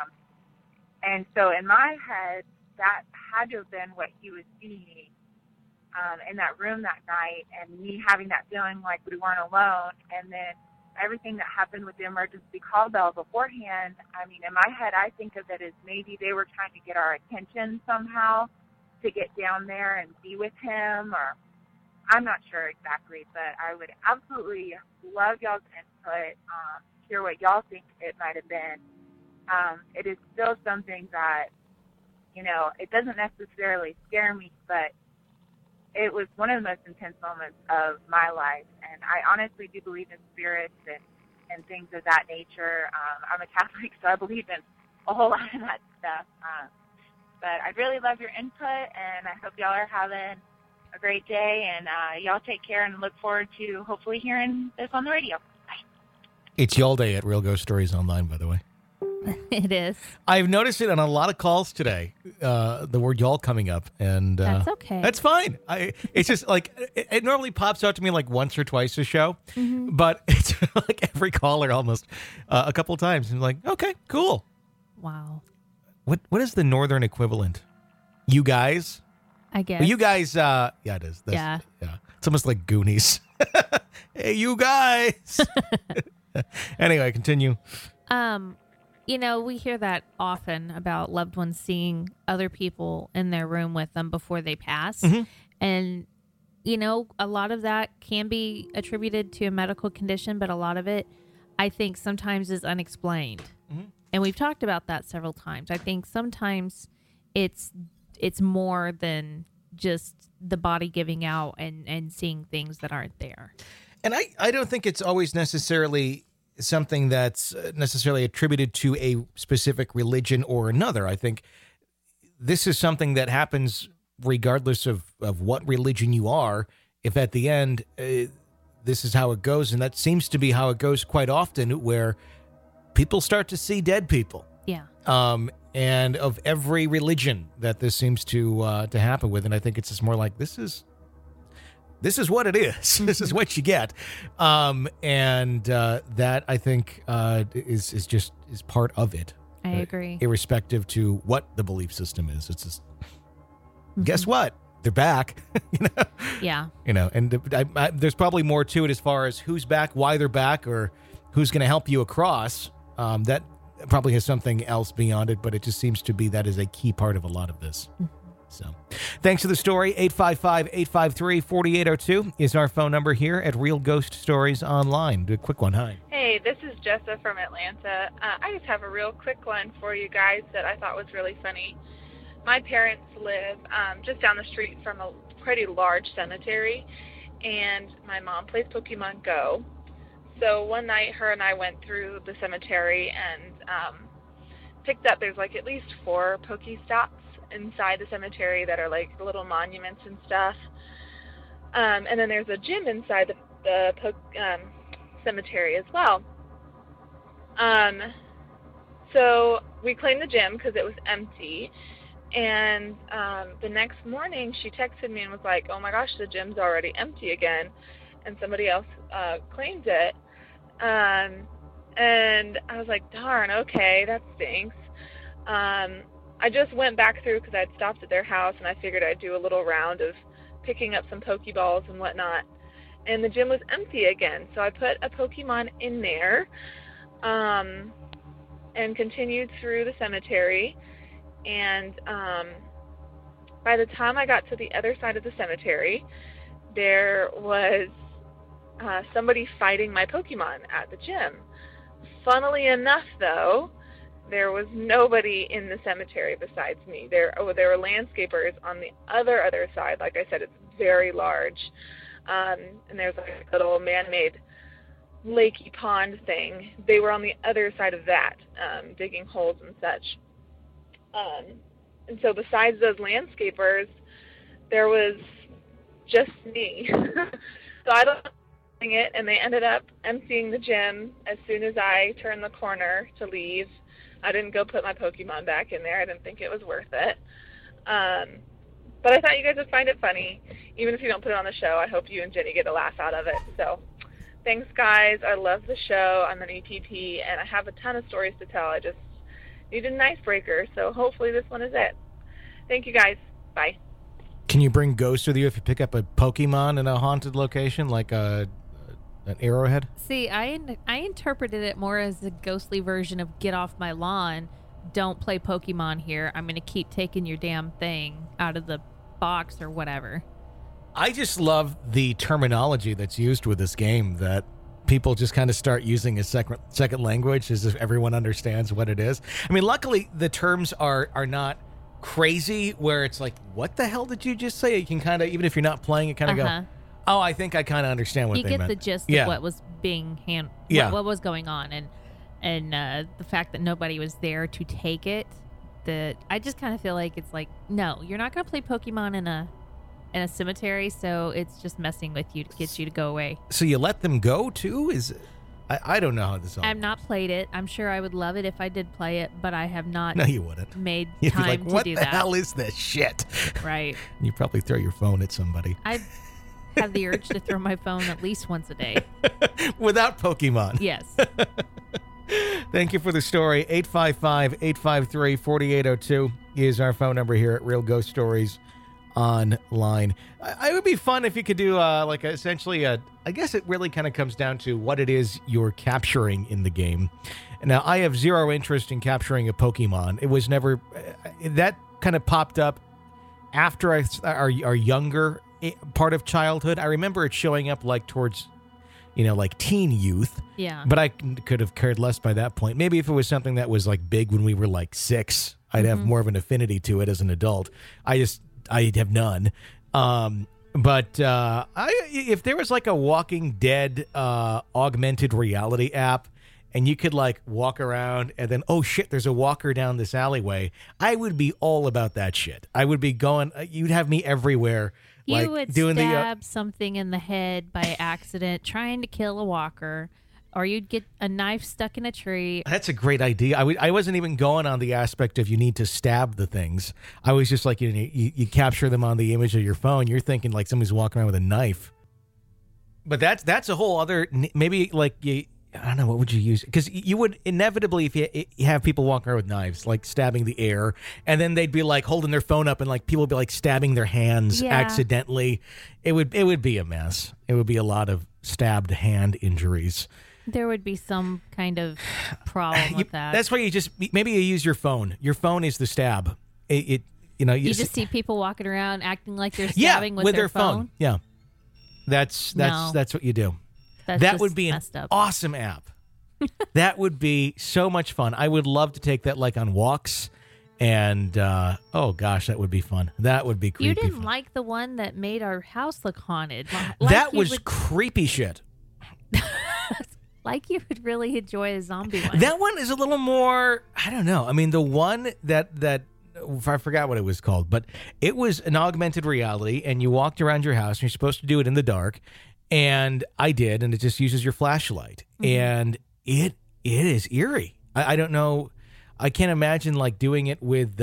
And so in my head, that had to have been what he was seeing in that room that night, and me having that feeling like we weren't alone. And then everything that happened with the emergency call bell beforehand, I mean, in my head, I think of it as maybe they were trying to get our attention somehow to get down there and be with him, or I'm not sure exactly, but I would absolutely love y'all's input, hear what y'all think it might have been. It is still something that, it doesn't necessarily scare me, but it was one of the most intense moments of my life. And I honestly do believe in spirits and things of that nature. I'm a Catholic, so I believe in a whole lot of that stuff. But I'd really love your input, and I hope y'all are having a great day, and y'all take care, and look forward to hopefully hearing this on the radio. Bye.
It's y'all day at Real Ghost Stories Online, by the way.
It is.
I've noticed it on a lot of calls today, the word y'all coming up, and
that's okay.
That's fine. It's just like, it normally pops out to me like once or twice a show, but it's like every caller almost a couple times, and like, okay, cool.
Wow.
What is the northern equivalent? You guys?
I guess.
Well, you guys, yeah, it is. Yeah. It's almost like Goonies. Hey, you guys. Anyway, continue.
We hear that often about loved ones seeing other people in their room with them before they pass. Mm-hmm. And, a lot of that can be attributed to a medical condition, but a lot of it, I think, sometimes is unexplained. Mm-hmm. And we've talked about that several times. I think sometimes it's more than just the body giving out and seeing things that aren't there.
And I don't think it's always necessarily something that's necessarily attributed to a specific religion or another. I think this is something that happens regardless of what religion you are. If at the end, this is how it goes, and that seems to be how it goes quite often, where people start to see dead people.
Yeah.
And of every religion that this seems to happen with. And I think it's just more like, this is This is what it is. This is what you get. That I think is part of it.
I agree.
Irrespective to what the belief system is. It's just, guess what? They're back.
Yeah.
And there's probably more to it as far as who's back, why they're back, or who's going to help you across. That probably has something else beyond it, but it just seems to be that is a key part of a lot of this. So thanks for the story. 855-853-4802 is our phone number here at Real Ghost Stories Online. Do a quick one. Hi.
Hey, this is Jessa from Atlanta. I just have a real quick one for you guys that I thought was really funny. My parents live just down the street from a pretty large cemetery, and my mom plays Pokemon Go. So one night, her and I went through the cemetery and picked up, there's like at least 4 Pokestops inside the cemetery that are like little monuments and stuff. And then there's a gym inside the cemetery as well. So we claimed the gym because it was empty. And the next morning, she texted me and was like, oh my gosh, the gym's already empty again. And somebody else claimed it. And I was like, darn, okay, that stinks. I just went back through because I'd stopped at their house, and I figured I'd do a little round of picking up some Pokeballs and whatnot. And the gym was empty again. So I put a Pokemon in there and continued through the cemetery. And by the time I got to the other side of the cemetery, there was somebody fighting my Pokemon at the gym. Funnily enough, though, there was nobody in the cemetery besides me. There were landscapers on the other side. Like I said, it's very large. And there's like a little man-made lakey pond thing. They were on the other side of that, digging holes and such. And so besides those landscapers, there was just me. So I don't know it, and they ended up emptying the gym as soon as I turned the corner to leave. I didn't go put my Pokemon back in there. I didn't think it was worth it. But I thought you guys would find it funny. Even if you don't put it on the show, I hope you and Jenny get a laugh out of it. So thanks, guys. I love the show. I'm an EPP, and I have a ton of stories to tell. I just needed an icebreaker, so hopefully this one is it. Thank you, guys. Bye.
Can you bring ghosts with you if you pick up a Pokemon in a haunted location, like an Arrowhead?
See, I interpreted it more as a ghostly version of get off my lawn, don't play Pokemon here, I'm going to keep taking your damn thing out of the box or whatever.
I just love the terminology that's used with this game, that people just kind of start using a second language as if everyone understands what it is. I mean, luckily, the terms are not crazy where it's like, what the hell did you just say? You can kind of, even if you're not playing it, kind of go, oh, I think I kind of understand what they meant.
You get the gist of what was being what was going on, and the fact that nobody was there to take it. That I just kind of feel like it's like, no, you're not going to play Pokemon in a cemetery, so it's just messing with you to get you to go away.
So you let them go too? I don't know how this all.
I've not played it. I'm sure I would love it if I did play it, but I have not.
No, you wouldn't.
Made
You'd
time
be like,
to
what
do
the
that.
hell is this shit?
Right.
You probably throw your phone at somebody.
I have the urge to throw my phone at least once a day.
Without Pokemon.
Yes.
Thank you for the story. 855-853-4802 is our phone number here at Real Ghost Stories Online. It would be fun if you could do essentially I guess it really kind of comes down to what it is you're capturing in the game. Now, I have zero interest in capturing a Pokemon. It was never that kind of popped up after our younger part of childhood. I remember it showing up like towards like teen youth.
Yeah.
But I could have cared less by that point. Maybe if it was something that was like big when we were like 6, I'd have more of an affinity to it as an adult. I have none. But if there was like a Walking Dead augmented reality app, and you could like walk around and then, oh shit, there's a walker down this alleyway, I would be all about that shit. I would be going, you'd have me everywhere.
You would stab something in the head by accident, trying to kill a walker, or you'd get a knife stuck in a tree.
That's a great idea. I wasn't even going on the aspect of you need to stab the things. I was just like, you capture them on the image of your phone. You're thinking like somebody's walking around with a knife. But that's a whole other, maybe like, I don't know, what would you use? Because you would inevitably, if you have people walking around with knives, like stabbing the air, and then they'd be like holding their phone up and like people would be like stabbing their hands accidentally. It would be a mess. It would be a lot of stabbed hand injuries.
There would be some kind of problem with that.
That's why maybe you use your phone. Your phone is the stab. You
just see people walking around acting like they're stabbing with their phone.
Yeah. That's what you do. That would be an awesome app. That would be so much fun. I would love to take that like on walks, and oh gosh, that would be fun. That would be creepy.
You didn't like the one that made our house look haunted.
That was creepy shit.
Like you would really enjoy a zombie one.
That one is a little more, I don't know. I mean, the one that I forgot what it was called, but it was an augmented reality, and you walked around your house, and you're supposed to do it in the dark. And I did, and it just uses your flashlight. Mm-hmm. And it is eerie. I don't know. I can't imagine like doing it with,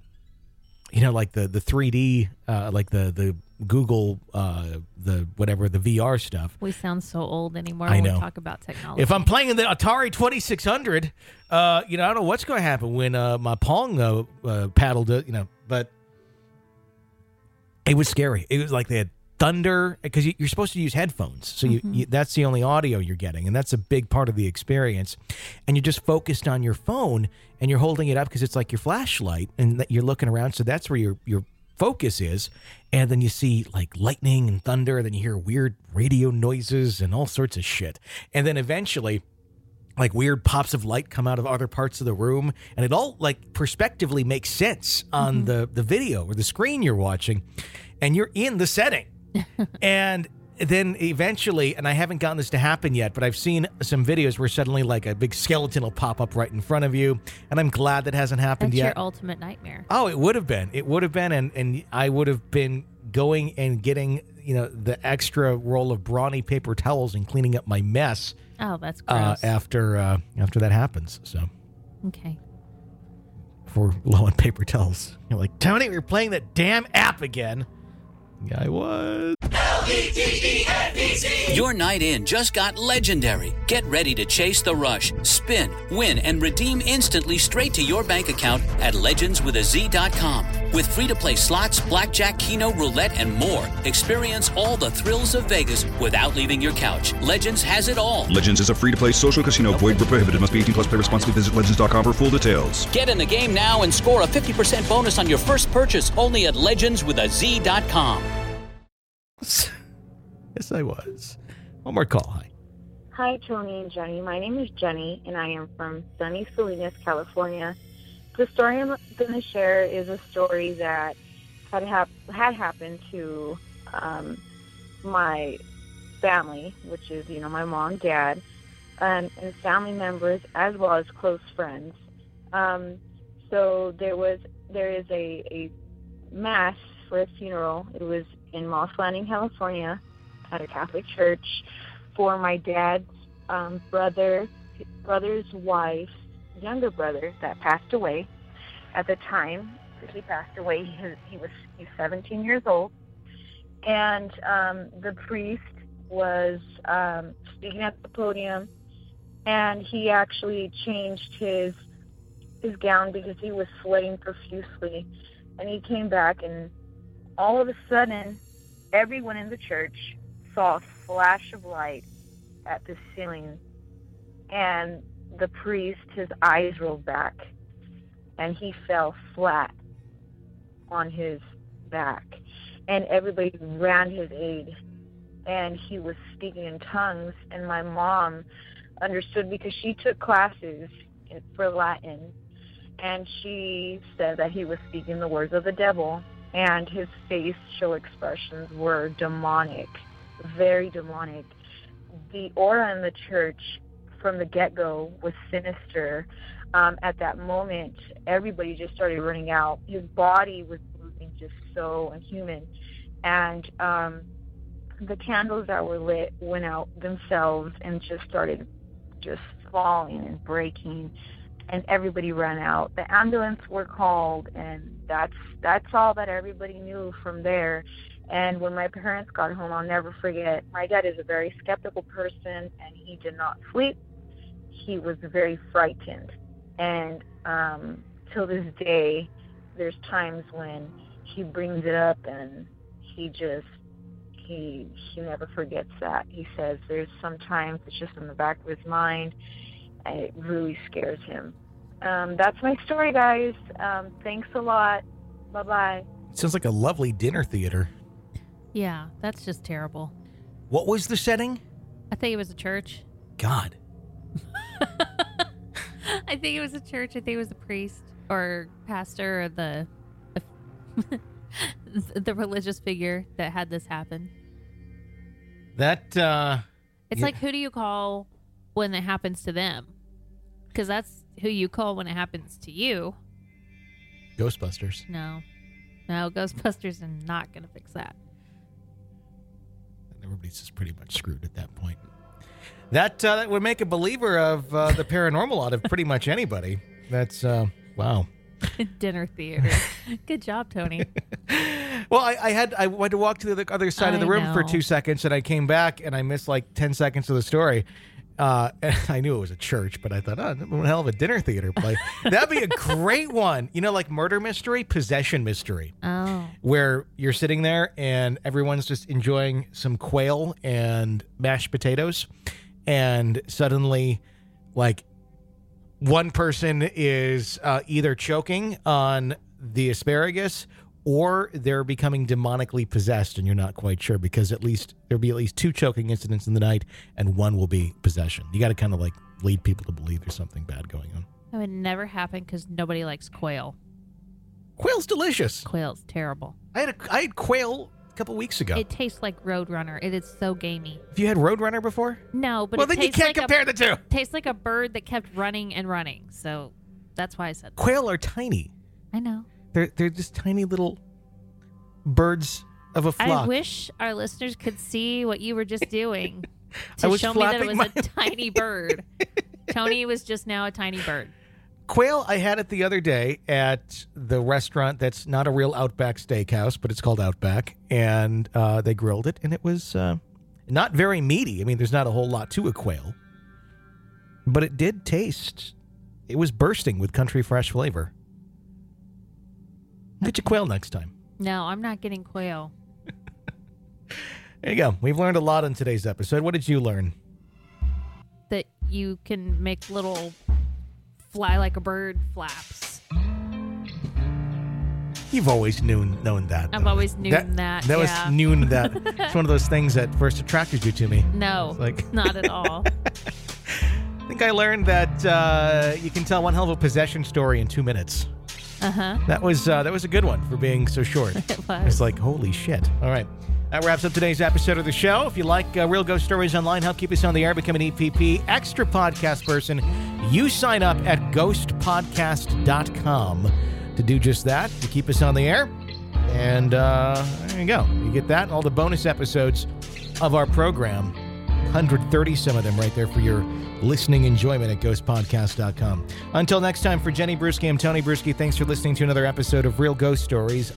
like the 3D, like the Google, the VR stuff.
We sound so old anymore
when
we talk about technology.
If I'm playing in the Atari 2600, I don't know what's going to happen when my Pong paddled, but it was scary. It was like they had thunder, because you're supposed to use headphones, so you that's the only audio you're getting, and that's a big part of the experience. And you're just focused on your phone, and you're holding it up because it's like your flashlight, and that you're looking around, so that's where your focus is. And then you see like lightning and thunder, and then you hear weird radio noises and all sorts of shit, and then eventually like weird pops of light come out of other parts of the room, and it all like perspectively makes sense on the video or the screen you're watching, and you're in the setting. And then eventually, and I haven't gotten this to happen yet, but I've seen some videos where suddenly like a big skeleton will pop up right in front of you, and I'm glad that hasn't happened yet.
That's your ultimate nightmare.
Oh, it would have been. And I would have been going and getting, the extra roll of brawny paper towels and cleaning up my mess.
Oh, that's gross.
After that happens, so.
Okay.
If we're low on paper towels, you're like, Tony, we're playing that damn app again. Yeah, I was.
L-E-G-E-N-E-Z. Your night in just got legendary. Get ready to chase the rush, spin, win, and redeem instantly straight to your bank account at legendswithaz.com. With free-to-play slots, blackjack, keno, roulette, and more. Experience all the thrills of Vegas without leaving your couch. Legends has it all.
Legends is a free-to-play social casino. Void where prohibited. Must be 18 plus. Play responsibly. Visit legends.com for full details.
Get in the game now and score a 50% bonus on your first purchase only at legendswithaz.com.
Yes, I was. One more call. Hi.
Hi, Tony and Jenny. My name is Jenny, and I am from sunny Salinas, California. The story I'm going to share is a story that had happened to my family, which is, my mom, dad, and family members, as well as close friends. So there is a mass for a funeral. It was in Moss Landing, California, at a Catholic church for my dad's brother's wife's younger brother that passed away. At the time that he passed away, he's 17 years old, and the priest was speaking at the podium, and he actually changed his gown because he was sweating profusely, and he came back, and all of a sudden, everyone in the church saw a flash of light at the ceiling, and the priest, his eyes rolled back, and he fell flat on his back, and everybody ran his aid, and he was speaking in tongues, and my mom understood because she took classes for Latin, and she said that he was speaking the words of the devil, and his facial expressions were demonic, very demonic. The aura in the church from the get-go was sinister. At that moment, everybody just started running out. His body was moving just so inhuman. And the candles that were lit went out themselves and just started just falling and breaking. And everybody ran out. The ambulance were called, and that's all that everybody knew from there. And when my parents got home, I'll never forget, my dad is a very skeptical person, and he did not sleep. He was very frightened. And till this day, there's times when he brings it up, and he never forgets that. He says there's sometimes it's just in the back of his mind, and it really scares him. That's my story, guys. Thanks a lot. Bye-bye.
Sounds like a lovely dinner theater.
Yeah, that's just terrible.
What was the setting?
I think it was a church.
God.
I think it was a church. I think it was a priest or pastor or the religious figure that had this happen.
It's
like, who do you call when it happens to them? Because that's who you call when it happens to you.
Ghostbusters.
No, Ghostbusters are not going to fix that.
Everybody's just pretty much screwed at that point. That would make a believer of the paranormal out of pretty much anybody. That's, wow.
Dinner theater. Good job, Tony.
Well, I went to walk to the other side of the room for 2 seconds, and I came back, and I missed like 10 seconds of the story. And I knew it was a church, but I thought, one hell of a dinner theater play. That'd be a great one. You know, like murder mystery, possession mystery.
Oh.
Where you're sitting there and everyone's just enjoying some quail and mashed potatoes. And suddenly, like, one person is either choking on the asparagus or they're becoming demonically possessed, and you're not quite sure because there'll be at least 2 choking incidents in the night, and 1 will be possession. You got to kind of like lead people to believe there's something bad going on.
That would never happen because nobody likes quail.
Quail's delicious.
Quail's terrible.
I had quail a couple weeks ago.
It tastes like Roadrunner. It is so gamey.
Have you had Roadrunner before?
No, but
well, then you can't compare the two.
It tastes like a bird that kept running and running. So that's why I said that.
Quail are tiny.
I know.
They're just tiny little birds of a flock.
I wish our listeners could see what you were just doing to show me that it was a tiny bird. Tony was just now a tiny bird.
Quail, I had it the other day at the restaurant that's not a real Outback Steakhouse, but it's called Outback, and they grilled it, and it was not very meaty. I mean, there's not a whole lot to a quail, but it did taste. It was bursting with country fresh flavor. Get your quail next time.
No, I'm not getting quail.
There you go. We've learned a lot in today's episode. What did you learn?
That you can make little fly like a bird flaps.
You've always known that.
I've always known that.
That was known that. It's one of those things that first attracted you to me.
No,
like
not at all.
I think I learned that you can tell one hell of a possession story in 2 minutes.
Uh-huh.
That was a good one for being so short.
It was.
It's like, holy shit. All right. That wraps up today's episode of the show. If you like Real Ghost Stories Online, help keep us on the air, become an EPP Extra Podcast person, you sign up at ghostpodcast.com to do just that, to keep us on the air. And there you go. You get that and all the bonus episodes of our program. 130 some of them right there for your listening enjoyment at ghostpodcast.com. Until next time, for Jenny Brewski, I'm Tony Brewski. Thanks for listening to another episode of Real Ghost Stories.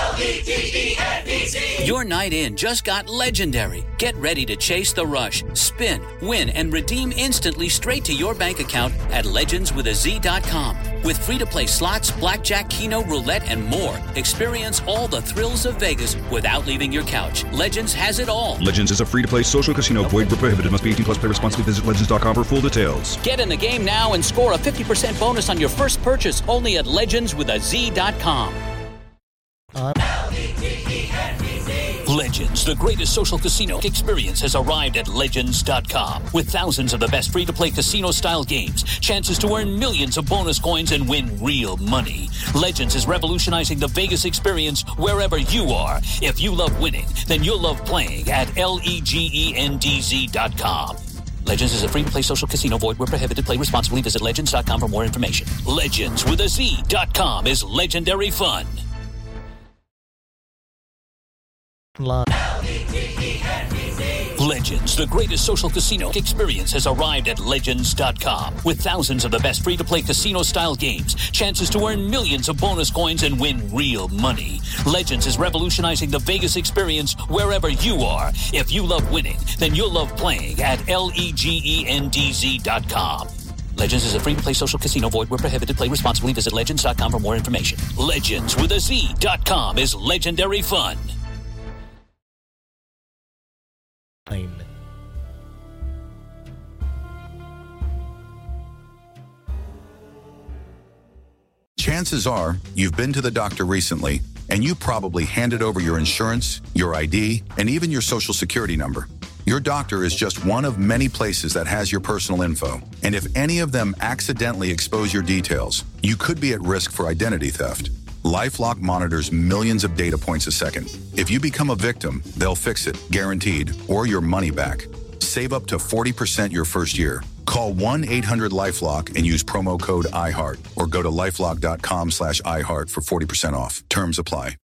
Your night in just got legendary. Get ready to chase the rush, spin, win, and redeem instantly straight to your bank account at legendswithaz.com. With free-to-play slots, blackjack, keno, roulette, and more. Experience all the thrills of Vegas without leaving your couch. Legends has it all.
Legends is a free-to-play social casino. Void where prohibited. Must be 18 plus. Play responsibly. Visit legends.com for full details.
Get in the game now and score a 50% bonus on your first purchase only at legendswithaz.com. Legends, the greatest social casino experience, has arrived at Legends.com. With thousands of the best free-to-play casino-style games, chances to earn millions of bonus coins and win real money. Legends is revolutionizing the Vegas experience wherever you are. If you love winning, then you'll love playing at LEGENDZ.com. Legends is a free-to-play social casino. Void where prohibited. Play responsibly. Visit Legends.com for more information. Legendswithaz.com is legendary fun. Legends, the greatest social casino experience, has arrived at Legends.com. With thousands of the best free-to-play casino-style games, chances to earn millions of bonus coins and win real money. Legends is revolutionizing the Vegas experience wherever you are. If you love winning, then you'll love playing at LEGENDZ.com. Legends is a free-to-play social casino. Void where prohibited. Play responsibly. Visit Legends.com for more information. Legends with a Z.com is legendary fun.
Chances are you've been to the doctor recently, and you probably handed over your insurance, your ID, and even your social security number. Your doctor is just one of many places that has your personal info, and if any of them accidentally expose your details, you could be at risk for identity theft. LifeLock monitors millions of data points a second. If you become a victim, they'll fix it, guaranteed, or your money back. Save up to 40% your first year. Call 1-800-LifeLock and use promo code IHEART, or go to lifelock.com/iHeart for 40% off. Terms apply.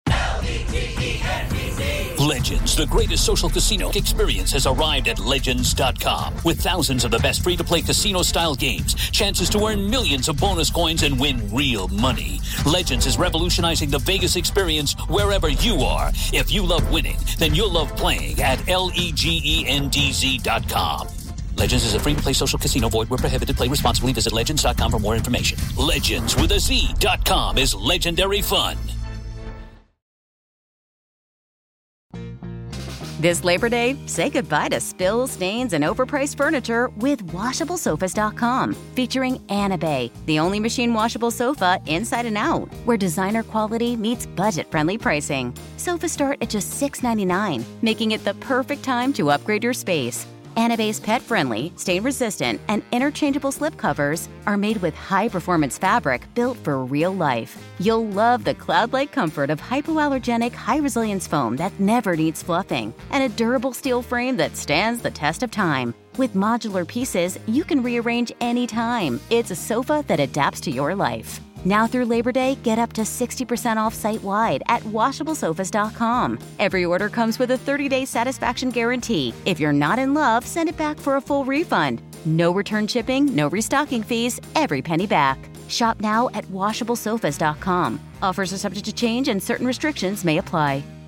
Legends, the greatest social casino experience, has arrived at Legends.com. With thousands of the best free-to-play casino-style games, chances to earn millions of bonus coins and win real money. Legends is revolutionizing the Vegas experience wherever you are. If you love winning, then you'll love playing at LEGENDZ.com. Legends is a free-to-play social casino. Void where prohibited. Play responsibly. Visit Legends.com for more information. Legends with a Z.com is legendary fun.
This Labor Day, say goodbye to spills, stains, and overpriced furniture with WashableSofas.com. Featuring Anabay, the only machine washable sofa inside and out, where designer quality meets budget-friendly pricing. Sofas start at just $6.99, making it the perfect time to upgrade your space. Anabay's pet-friendly, stain-resistant, and interchangeable slipcovers are made with high-performance fabric built for real life. You'll love the cloud-like comfort of hypoallergenic, high-resilience foam that never needs fluffing, and a durable steel frame that stands the test of time. With modular pieces, you can rearrange anytime. It's a sofa that adapts to your life. Now through Labor Day, get up to 60% off site-wide at WashableSofas.com. Every order comes with a 30-day satisfaction guarantee. If you're not in love, send it back for a full refund. No return shipping, no restocking fees, every penny back. Shop now at WashableSofas.com. Offers are subject to change and certain restrictions may apply.